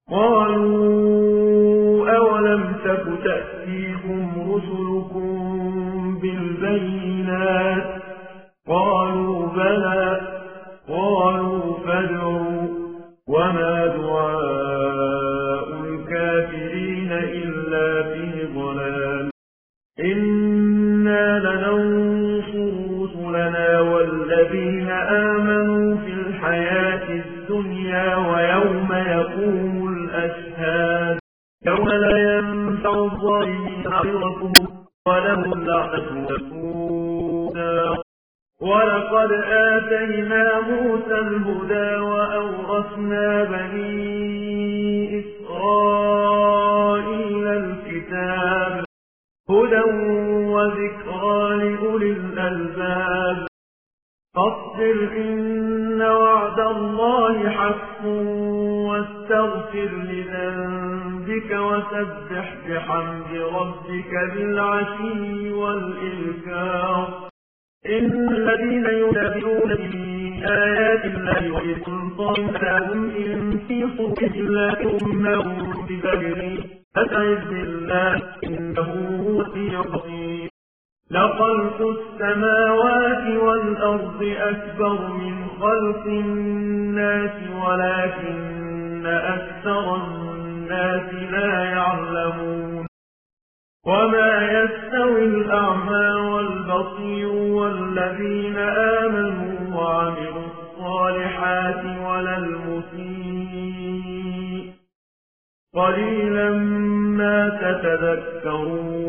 قالوا أولم تك تأتيكم رسلكم بالبينات قالوا بلى قالوا فادعوا وما دعاء الكافرين إلا في ضلال إنا لننصر رسلنا والذين آمنوا في الحياة الدنيا ويوم يقوم الأشهاد يوم لا ينفع الظالمين معذرتهم ولهم لعنة مسوءا ولقد آتينا موسى الهدى وأورثنا بني إسرائيل الكتاب هدى وذكرى لأولي الألباب فاصبر إن وعد الله حق واستغفر لذنبك وسبح بحمد ربك بالعشي والإبكار إن الذين ينبئون بآيات الله وبسلطان لهم إن في صدور الله ما هم ببالغين فاستعذ بالله إنه هو السميع البصير لخلق السماوات والأرض أكبر من خلق الناس ولكن أكثر الناس لا يعلمون وما يستوي الأعمى والبصير والذين آمنوا وعملوا الصالحات ولا المسيء قليلا ما تتذكرون